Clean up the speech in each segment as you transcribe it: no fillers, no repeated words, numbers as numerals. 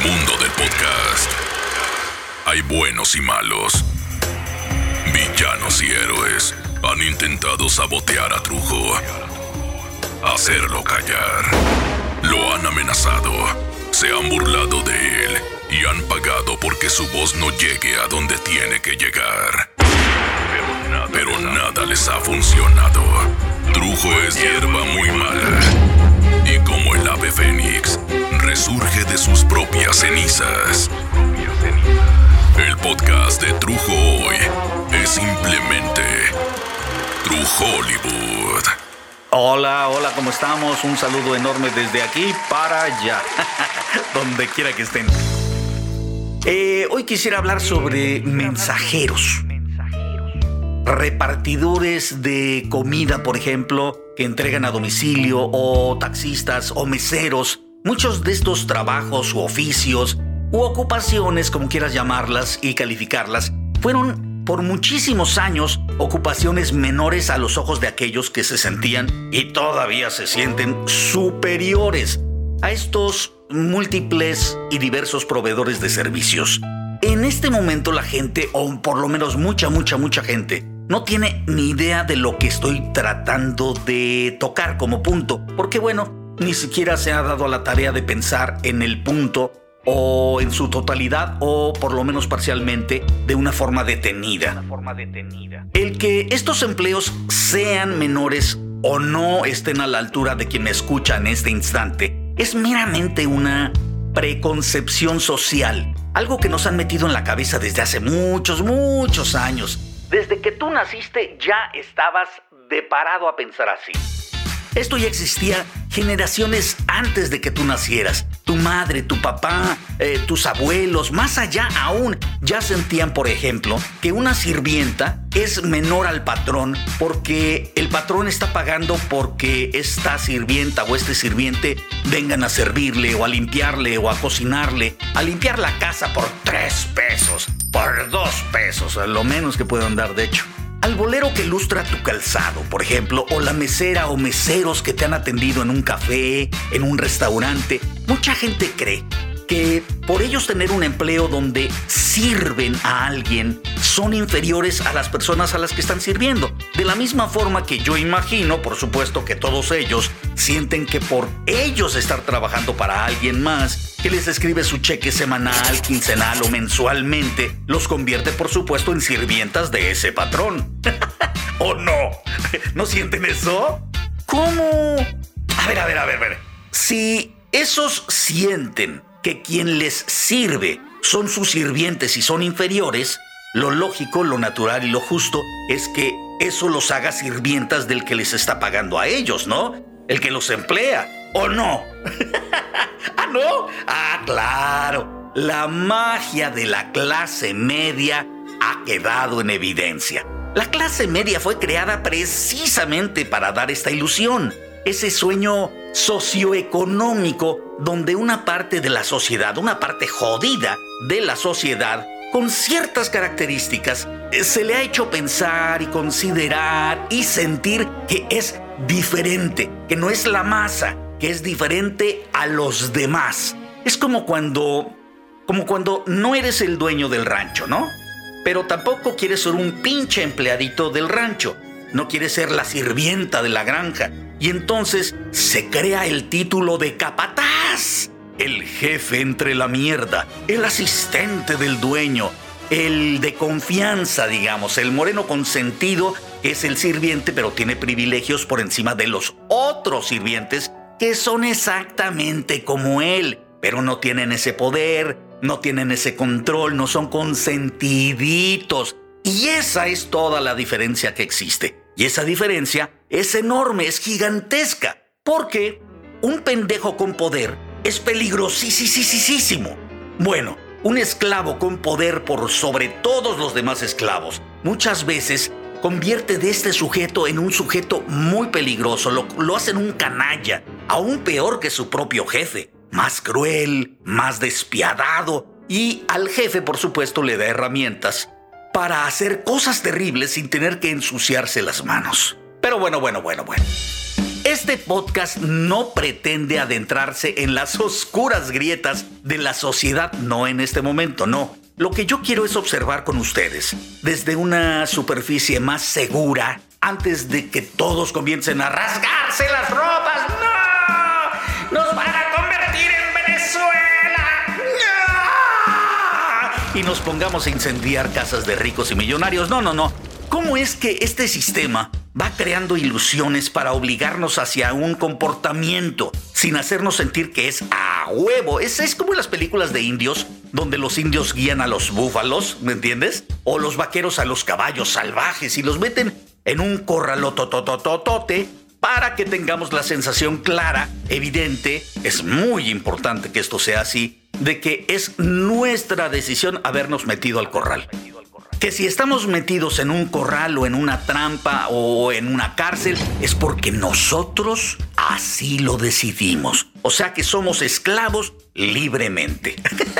mundo del podcast hay buenos y malos, villanos y héroes. Han intentado sabotear a Trujo, hacerlo callar. Lo han amenazado, se han burlado de él y han pagado porque su voz no llegue a donde tiene que llegar. Pero nada les ha funcionado. Trujo es hierba muy mala. Y como el ave fénix, resurge de sus propias cenizas. El podcast de Trujo hoy es simplemente Trujóliwood. Hola, ¿cómo estamos? Un saludo enorme desde aquí para allá, donde quiera que estén. Hoy quisiera hablar sobre mensajeros. Repartidores de comida, por ejemplo, que entregan a domicilio, o taxistas o meseros. Muchos de estos trabajos u oficios u ocupaciones, como quieras llamarlas y calificarlas, fueron por muchísimos años ocupaciones menores a los ojos de aquellos que se sentían y todavía se sienten superiores a estos múltiples y diversos proveedores de servicios. En este momento la gente, o por lo menos mucha gente, no tiene ni idea de lo que estoy tratando de tocar como punto, porque bueno, ni siquiera se ha dado a la tarea de pensar en el punto o en su totalidad, o por lo menos parcialmente, de una forma detenida. El que estos empleos sean menores o no estén a la altura de quien me escucha en este instante es meramente una preconcepción social, algo que nos han metido en la cabeza desde hace muchos años. Desde que tú naciste ya estabas deparado a pensar así. Esto ya existía generaciones antes de que tú nacieras. Tu madre, tu papá, tus abuelos, más allá aún, ya sentían, por ejemplo, que una sirvienta es menor al patrón porque el patrón está pagando porque esta sirvienta o este sirviente vengan a servirle o a limpiarle o a cocinarle, a limpiar la casa por 3 pesos, por 2 pesos, lo menos que puedan dar, de hecho. Al bolero que lustra tu calzado, por ejemplo, o la mesera o meseros que te han atendido en un café, en un restaurante. Mucha gente cree que por ellos tener un empleo donde sirven a alguien, son inferiores a las personas a las que están sirviendo. De la misma forma que yo imagino, por supuesto, que todos ellos sienten que por ellos estar trabajando para alguien más, que les escribe su cheque semanal, quincenal o mensualmente, los convierte, por supuesto, en sirvientas de ese patrón. ¿O no? ¿No sienten eso? ¿Cómo? A ver. Si esos sienten que quien les sirve son sus sirvientes y son inferiores, lo lógico, lo natural y lo justo es que eso los haga sirvientas del que les está pagando a ellos, ¿no? El que los emplea, ¿o no? ¿Ah, no? Ah, claro. La magia de la clase media ha quedado en evidencia. La clase media fue creada precisamente para dar esta ilusión, ese sueño socioeconómico donde una parte de la sociedad, una parte jodida de la sociedad, con ciertas características, se le ha hecho pensar y considerar y sentir que es diferente, que no es la masa, que es diferente a los demás. Es como cuando no eres el dueño del rancho, ¿no? Pero tampoco quieres ser un pinche empleadito del rancho. No quieres ser la sirvienta de la granja. Y entonces se crea el título de capataz, el jefe entre la mierda, el asistente del dueño, el de confianza, digamos, el moreno consentido, que es el sirviente, pero tiene privilegios por encima de los otros sirvientes que son exactamente como él, pero no tienen ese poder, no tienen ese control, no son consentiditos. Y esa es toda la diferencia que existe. Y esa diferencia es enorme, es gigantesca, porque un pendejo con poder es peligrosísimo. Bueno, un esclavo con poder por sobre todos los demás esclavos muchas veces convierte de este sujeto en un sujeto muy peligroso, lo hacen un canalla, aún peor que su propio jefe, más cruel, más despiadado, y al jefe, por supuesto, le da herramientas para hacer cosas terribles sin tener que ensuciarse las manos. Pero bueno. Este podcast no pretende adentrarse en las oscuras grietas de la sociedad, no en este momento, no. Lo que yo quiero es observar con ustedes desde una superficie más segura antes de que todos comiencen a rasgarse las ropas. ¡No! ¡Nos van a convertir en Venezuela! ¡No! Y nos pongamos a incendiar casas de ricos y millonarios. No. ¿Cómo es que este sistema va creando ilusiones para obligarnos hacia un comportamiento sin hacernos sentir que es a huevo? Es como en las películas de indios, donde los indios guían a los búfalos, ¿me entiendes? O los vaqueros a los caballos salvajes y los meten en un corralototototote para que tengamos la sensación clara, evidente, es muy importante que esto sea así, de que es nuestra decisión habernos metido al corral. Que si estamos metidos en un corral o en una trampa o en una cárcel es porque nosotros así lo decidimos. O sea que somos esclavos libremente.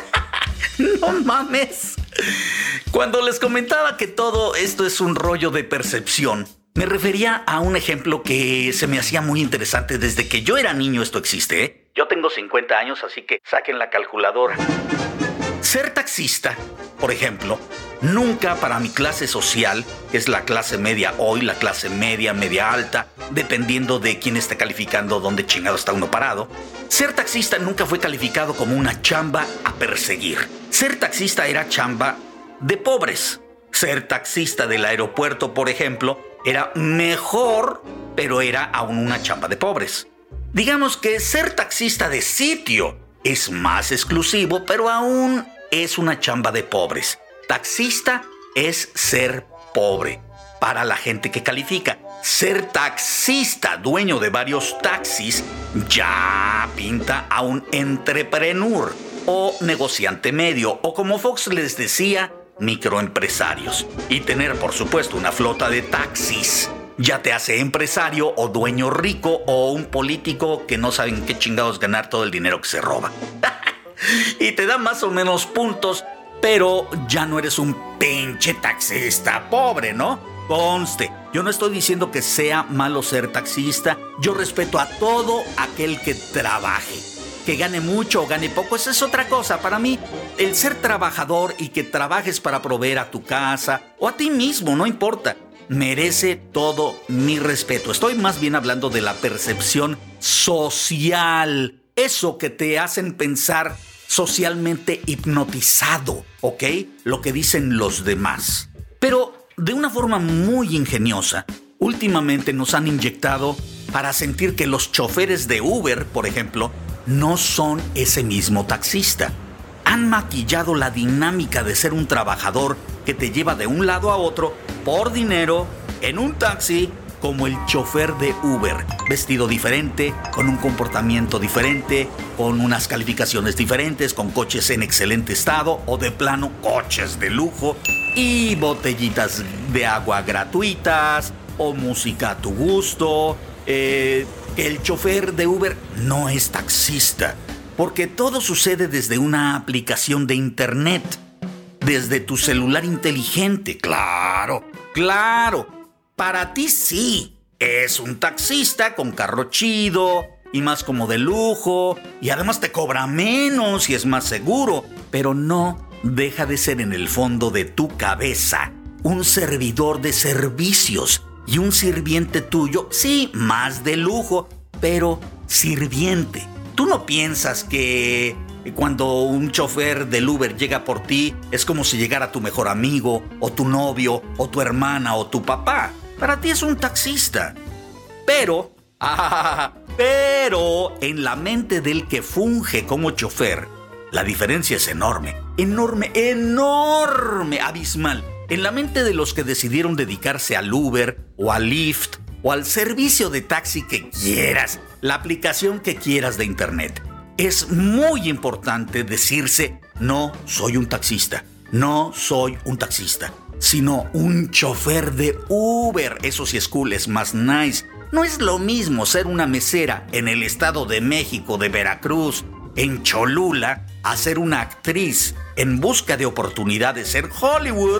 No mames. Cuando les comentaba que todo esto es un rollo de percepción, me refería a un ejemplo que se me hacía muy interesante desde que yo era niño. Esto existe, ¿eh? Yo tengo 50 años, así que saquen la calculadora. Ser taxista, por ejemplo, nunca para mi clase social, que es la clase media hoy, la clase media, media alta, dependiendo de quién esté calificando, dónde chingado está uno parado, ser taxista nunca fue calificado como una chamba a perseguir. Ser taxista era chamba de pobres. Ser taxista del aeropuerto, por ejemplo, era mejor, pero era aún una chamba de pobres. Digamos que ser taxista de sitio es más exclusivo, pero aún es una chamba de pobres. Taxista es ser pobre para la gente que califica. Ser taxista, dueño de varios taxis, ya pinta a un entrepreneur o negociante medio, o como Fox les decía, microempresarios. Y tener, por supuesto, una flota de taxis ya te hace empresario o dueño rico o un político que no saben qué chingados ganar todo el dinero que se roba. Y te da más o menos puntos, pero ya no eres un pinche taxista pobre, ¿no? Conste, yo no estoy diciendo que sea malo ser taxista. Yo respeto a todo aquel que trabaje. Que gane mucho o gane poco, esa es otra cosa. Para mí, el ser trabajador y que trabajes para proveer a tu casa o a ti mismo, no importa, merece todo mi respeto. Estoy más bien hablando de la percepción social. Eso que te hacen pensar socialmente hipnotizado, ¿ok? Lo que dicen los demás. Pero de una forma muy ingeniosa, últimamente nos han inyectado para sentir que los choferes de Uber, por ejemplo, no son ese mismo taxista. Han maquillado la dinámica de ser un trabajador que te lleva de un lado a otro por dinero en un taxi, como el chofer de Uber, vestido diferente, con un comportamiento diferente, con unas calificaciones diferentes, con coches en excelente estado o de plano coches de lujo y botellitas de agua gratuitas o música a tu gusto. El chofer de Uber no es taxista, porque todo sucede desde una aplicación de internet, desde tu celular inteligente. Claro. Para ti sí, es un taxista con carro chido y más como de lujo, y además te cobra menos y es más seguro, pero no deja de ser en el fondo de tu cabeza un servidor de servicios y un sirviente tuyo, sí, más de lujo, pero sirviente. Tú no piensas que cuando un chofer del Uber llega por ti es como si llegara tu mejor amigo o tu novio o tu hermana o tu papá. Para ti es un taxista. Pero en la mente del que funge como chofer, la diferencia es enorme, abismal. En la mente de los que decidieron dedicarse al Uber o al Lyft o al servicio de taxi que quieras, la aplicación que quieras de internet, es muy importante decirse: no soy un taxista, sino un chofer de Uber. Eso sí es cool, es más nice. No es lo mismo ser una mesera en el Estado de México, de Veracruz, en Cholula, a ser una actriz en busca de oportunidades en Hollywood,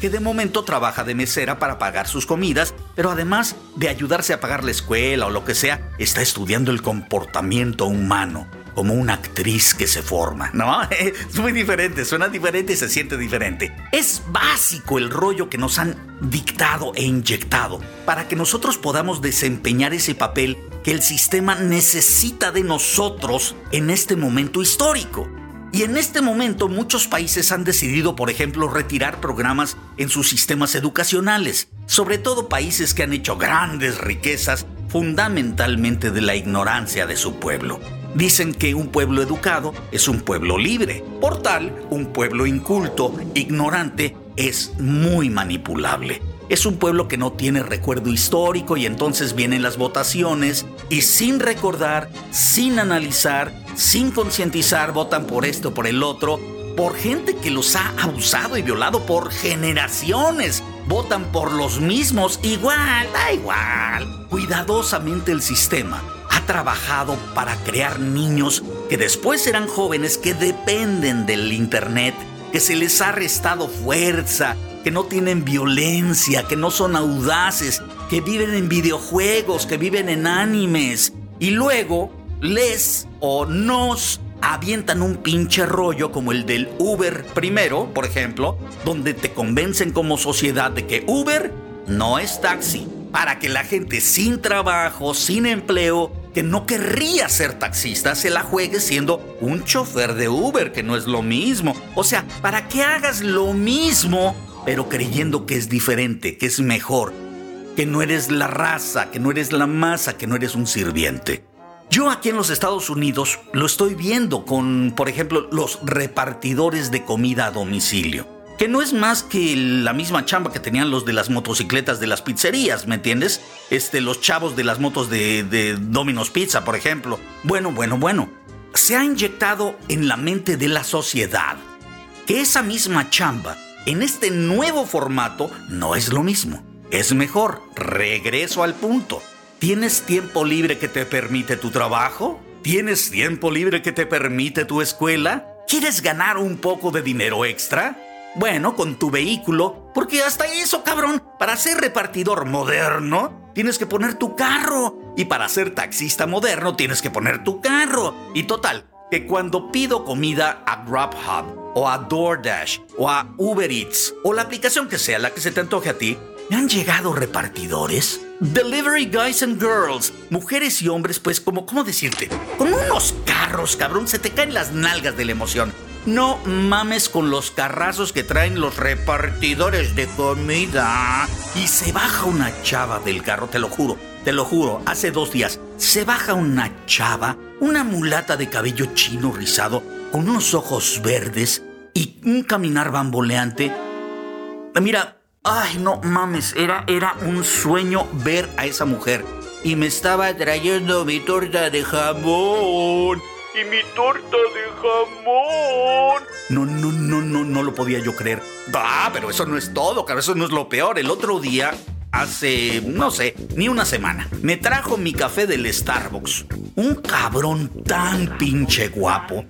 que de momento trabaja de mesera para pagar sus comidas, pero además de ayudarse a pagar la escuela o lo que sea, está estudiando el comportamiento humano, como una actriz que se forma, ¿no? Es muy diferente, suena diferente y se siente diferente. Es básico el rollo que nos han dictado e inyectado para que nosotros podamos desempeñar ese papel que el sistema necesita de nosotros en este momento histórico. Y en este momento muchos países han decidido, por ejemplo, retirar programas en sus sistemas educacionales, sobre todo países que han hecho grandes riquezas fundamentalmente de la ignorancia de su pueblo. Dicen que un pueblo educado es un pueblo libre. Por tal, un pueblo inculto, ignorante, es muy manipulable. Es un pueblo que no tiene recuerdo histórico y entonces vienen las votaciones y sin recordar, sin analizar, sin concientizar, votan por esto o por el otro, por gente que los ha abusado y violado por generaciones. Votan por los mismos, igual, da igual. Cuidadosamente el sistema ha trabajado para crear niños que después serán jóvenes que dependen del internet, que se les ha restado fuerza, que no tienen violencia, que no son audaces, que viven en videojuegos, que viven en animes. Y luego les o nos avientan un pinche rollo como el del Uber primero, por ejemplo, donde te convencen como sociedad de que Uber no es taxi, para que la gente sin trabajo, sin empleo, que no querría ser taxista, se la juegue siendo un chofer de Uber, que no es lo mismo. O sea, para que hagas lo mismo, pero creyendo que es diferente, que es mejor, que no eres la raza, que no eres la masa, que no eres un sirviente. Yo aquí en los Estados Unidos lo estoy viendo con, por ejemplo, los repartidores de comida a domicilio, que no es más que la misma chamba que tenían los de las motocicletas de las pizzerías, ¿me entiendes? Los chavos de las motos de Domino's Pizza, por ejemplo. Bueno. Se ha inyectado en la mente de la sociedad que esa misma chamba, en este nuevo formato, no es lo mismo. Es mejor. Regreso al punto. ¿Tienes tiempo libre que te permite tu trabajo? ¿Tienes tiempo libre que te permite tu escuela? ¿Quieres ganar un poco de dinero extra? Bueno, con tu vehículo, porque hasta eso, cabrón, para ser repartidor moderno, tienes que poner tu carro. Y para ser taxista moderno, tienes que poner tu carro. Y total, que cuando pido comida a Grubhub, o a DoorDash, o a Uber Eats, o la aplicación que sea, la que se te antoje a ti, ¿me han llegado repartidores? Delivery guys and girls, mujeres y hombres, pues, ¿cómo decirte? Con unos carros, cabrón, se te caen las nalgas de la emoción. No mames con los carrazos que traen los repartidores de comida. Y se baja una chava del carro, te lo juro, hace 2 días, se baja una chava, una mulata de cabello chino rizado, con unos ojos verdes y un caminar bamboleante. Mira, ay, no mames, era un sueño ver a esa mujer. Y me estaba trayendo mi torta de jamón. Y mi torta de jamón. No lo podía yo creer. Pero eso no es todo, cabrón, eso no es lo peor. El otro día, hace, no sé, ni una semana, me trajo mi café del Starbucks. Un cabrón tan pinche guapo.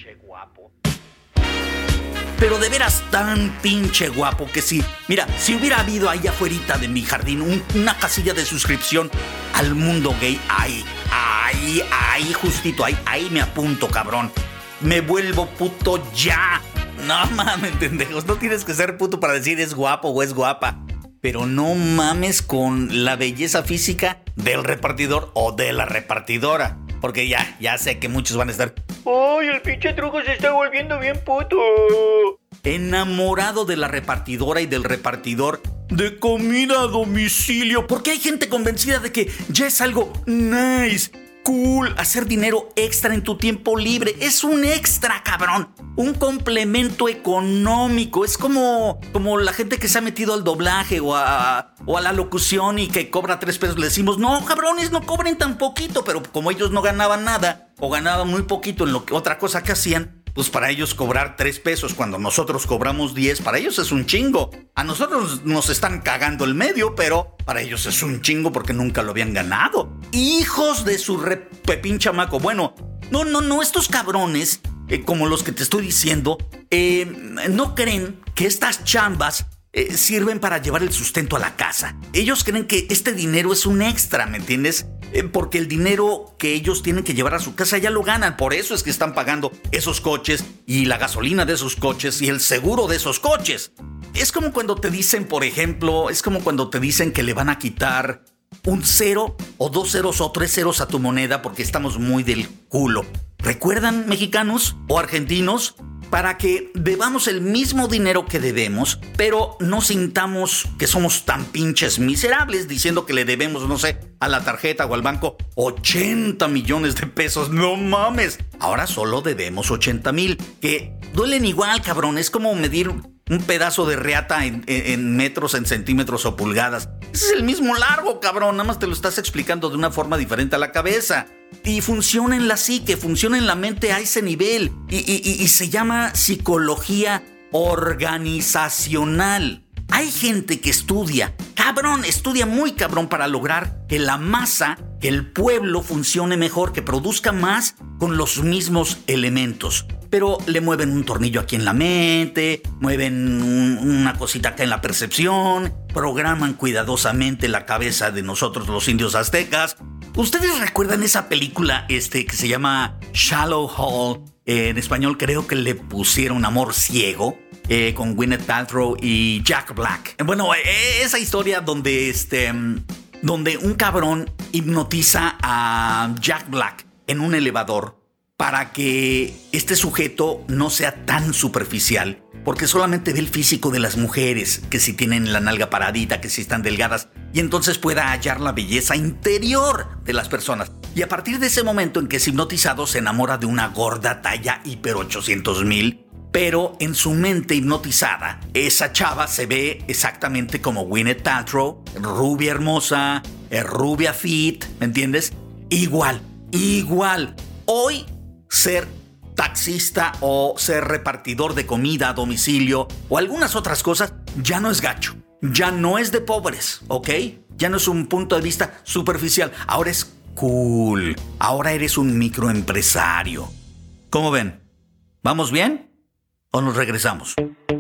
Pero de veras tan pinche guapo que sí. Mira, si hubiera habido ahí afuerita de mi jardín una casilla de suscripción al mundo gay, ahí justito, ahí me apunto, cabrón. Me vuelvo puto ya. No mames, pendejos, no tienes que ser puto para decir es guapo o es guapa. Pero no mames con la belleza física del repartidor o de la repartidora. Porque ya sé que muchos van a estar... ¡Ay, el pinche truco se está volviendo bien puto! Enamorado de la repartidora y del repartidor de comida a domicilio. Porque hay gente convencida de que ya es algo nice, cool, hacer dinero extra en tu tiempo libre. Es un extra, cabrón. Un complemento económico. Es como la gente que se ha metido al doblaje o a la locución y que cobra 3 pesos. Le decimos, no, cabrones, no cobren tan poquito. Pero como ellos no ganaban nada o ganaban muy poquito en otra cosa que hacían, pues para ellos cobrar 3 pesos cuando nosotros cobramos 10, para ellos es un chingo. A nosotros nos están cagando el medio, pero para ellos es un chingo porque nunca lo habían ganado. Hijos de su pepín chamaco. Bueno, no, estos cabrones, como los que te estoy diciendo, no creen que estas chambas sirven para llevar el sustento a la casa. Ellos creen que este dinero es un extra, ¿me entiendes? Porque el dinero que ellos tienen que llevar a su casa ya lo ganan. Por eso es que están pagando esos coches y la gasolina de esos coches y el seguro de esos coches. Es como cuando te dicen, por ejemplo, que le van a quitar un 0 o 2 ceros o 3 ceros a tu moneda porque estamos muy del culo. ¿Recuerdan, mexicanos o argentinos? Para que debamos el mismo dinero que debemos, pero no sintamos que somos tan pinches miserables diciendo que le debemos, no sé, a la tarjeta o al banco 80 millones de pesos. ¡No mames! Ahora solo debemos 80,000, que duelen igual, cabrón. Es como medir un pedazo de reata en metros, en centímetros o pulgadas. Ese es el mismo largo, cabrón. Nada más te lo estás explicando de una forma diferente a la cabeza. Y funciona en la psique, funciona en la mente a ese nivel. Y se llama psicología organizacional. Hay gente que estudia muy cabrón para lograr que la masa, que el pueblo funcione mejor, que produzca más con los mismos elementos. Pero le mueven un tornillo aquí en la mente, mueven una cosita acá en la percepción, programan cuidadosamente la cabeza de nosotros los indios aztecas. ¿Ustedes recuerdan esa película que se llama Shallow Hall? En español creo que le pusieron Amor Ciego, con Gwyneth Paltrow y Jack Black. Bueno, esa historia donde un cabrón hipnotiza a Jack Black en un elevador para que este sujeto no sea tan superficial, porque solamente ve el físico de las mujeres, que si tienen la nalga paradita, que si están delgadas, y entonces pueda hallar la belleza interior de las personas. Y a partir de ese momento en que es hipnotizado, se enamora de una gorda talla hiper 800,000, pero en su mente hipnotizada, esa chava se ve exactamente como Gwyneth Paltrow, rubia hermosa, rubia fit, ¿me entiendes? Igual. Hoy, ser taxista o ser repartidor de comida a domicilio o algunas otras cosas ya no es gacho, ya no es de pobres, ¿ok? Ya no es un punto de vista superficial, ahora es cool, ahora eres un microempresario. ¿Cómo ven? ¿Vamos bien? ¿O nos regresamos?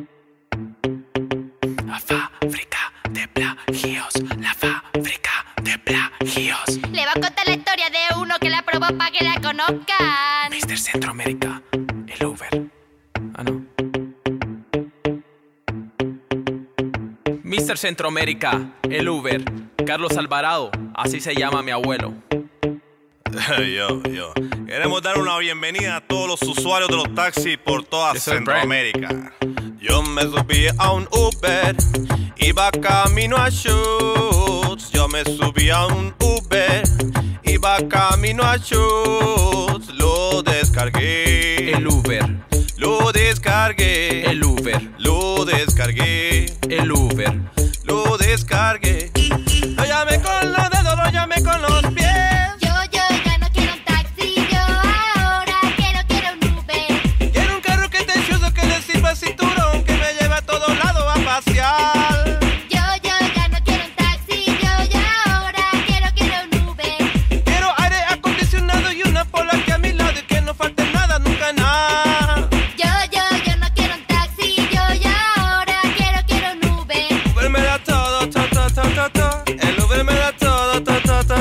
La fábrica de plagios, la fábrica de plagios. Le va a contar la historia de uno que la probó para que la conozcan. Mr. Centroamérica, el Uber. Ah, no. Mr. Centroamérica, el Uber. Carlos Alvarado, así se llama mi abuelo. Yo. Queremos dar una bienvenida a todos los usuarios de los taxis por toda Centroamérica. Yo me subí a un Uber, iba camino a Schutz. Yo me subí a un Uber, iba camino a Schutz. Lo descargué. El Uber. Lo descargué. El Uber. Lo descargué. El Uber. Lo descargué. Lo llamé con los dedos, lo llamé con los pies. Yo ya no quiero un taxi, yo ahora quiero un Uber. Quiero un carro que esté chuzo, que le sirva el cinturón, que me lleve a todos lados a pasear. Yo ya no quiero un taxi, yo ya ahora quiero un Uber. Quiero aire acondicionado y una pola aquí a mi lado y que no falte nada, nunca nada. Yo no quiero un taxi, yo ya ahora quiero un Uber. Uber me da todo, todo. El Uber me da todo, todo.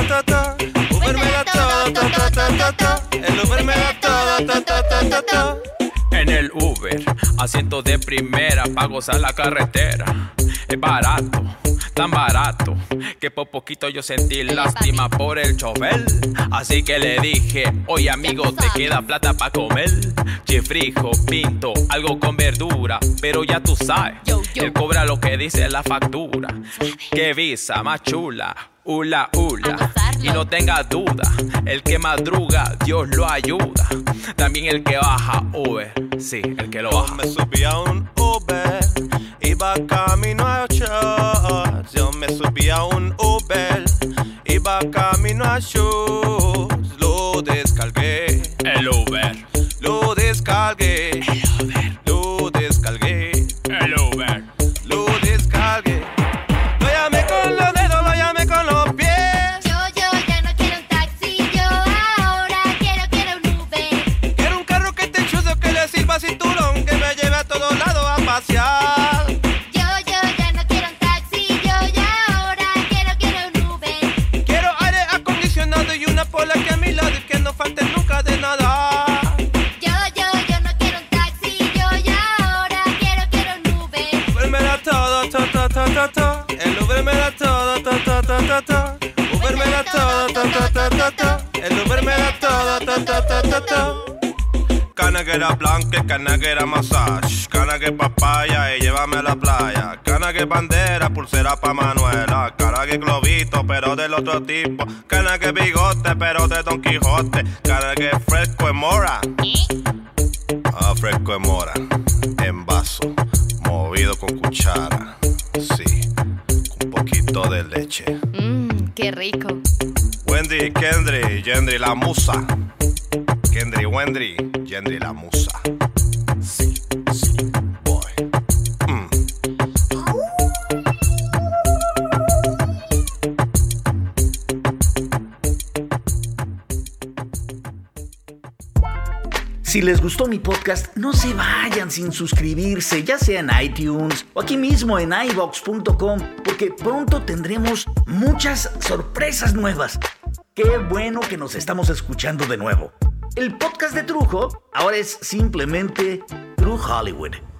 Uber me da todo, todo. El Uber me da todo, todo. En el Uber, asiento de primera pa' gozar la carretera. Es barato, tan barato, que por poquito yo sentí lástima por el chofer. Así que le dije, oye amigo, ¿te queda plata pa' comer? Chifrijo, pinto, algo con verdura, pero ya tú sabes, él cobra lo que dice la factura. Qué visa más chula, hula. Y no tenga duda, el que madruga, Dios lo ayuda. También el que baja Uber, sí, el que lo baja. Yo me subí a un Uber, iba camino a Schutz. Yo me subí a un Uber, iba camino a Schutz. Lo descargué. El Uber. Lo descargué. El Uber. Lo descargué. El Uber. Lo descargué. Lo llamé con los dedos, lo llamé con los pies. Yo ya no quiero un taxi, yo ahora quiero un Uber. Quiero un carro que esté chuzo, que le sirva cinturón, que me lleve a todos lados a pasear. Yo ya El Uber me da todo. Canaguera blanca, canaguera massage. Canague papaya y llévame a la playa. Canague bandera, pulsera pa' Manuela. Canague globito, pero del otro tipo. Canague bigote, pero de Don Quijote. Canague fresco en mora. Fresco en mora. En vaso, movido con cuchara. Sí, un poquito de leche. Qué rico. Wendy, Kendry, Gendry la musa. Kendry, Wendy, Gendry la musa. Sí, boy. Si les gustó mi podcast, no se vayan sin suscribirse, ya sea en iTunes o aquí mismo en iVox.com, porque pronto tendremos muchas sorpresas nuevas. Qué bueno que nos estamos escuchando de nuevo. El podcast de Trujo ahora es simplemente True Hollywood.